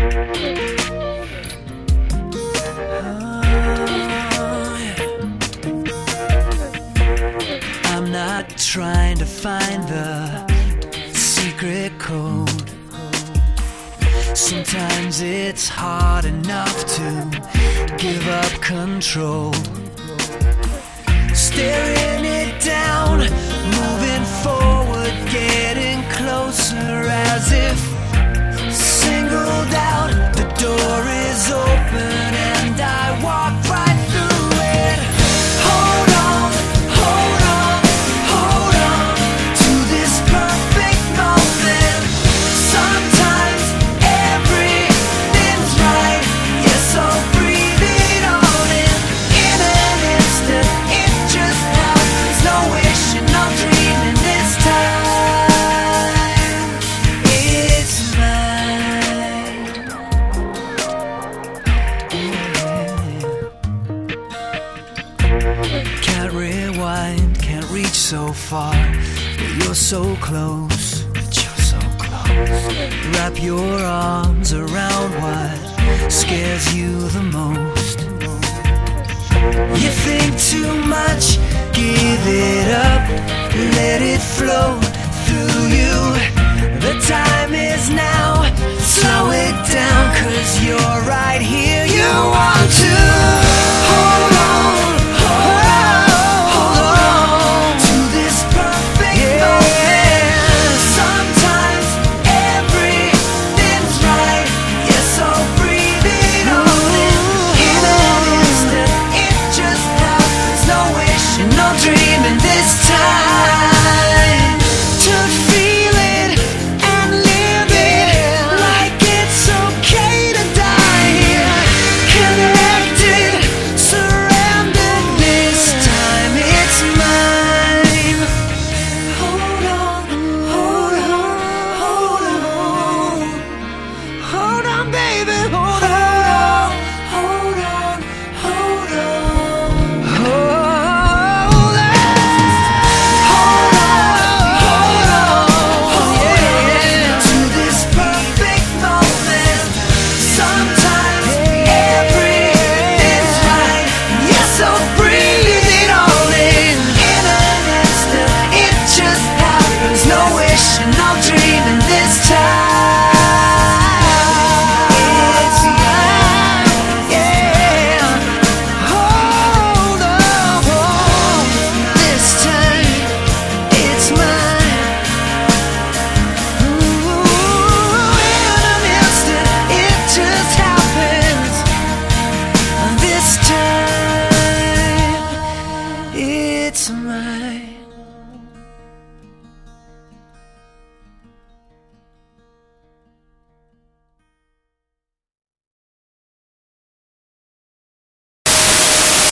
I'm not trying to find the secret code. Sometimes it's hard enough to give up control. Staring it down, moving forward, getting closer, as if singled out. The door is open and I walk right through it. Hold on, hold on, hold on to this perfect moment. Sometimes everything's right, yes, so breathe it on in. In an instant, it just happens. No wishing, no dreaming this time. It's mine. Can't rewind, can't reach so far, but you're so close, Wrap your arms around what scares you the most. You think too much, give it up, let it flow through you. The time is now, slow it down, 'cause you're right here. You want to hold on, hold on, hold on to this perfect moment. Sometimes everything's right, yes, so breathe it on in. In an instant, it just happens. No wishing, no dreaming this time. To feel it and live it like it's okay to die here. Connected, surrounded, this time it's mine. Hold on, hold on, hold on. Hold on, baby, hold on. Hold on, hold on. Hold on. Hold on, yeah, to this perfect moment. Sometimes everything's right, yes, so breathe it all in. In an instant, it just happens. No wishing, no dreaming this time. It's mine, yeah. Hold on, this time it's mine. Ooh, in an instant, it just happens. This time, it's mine.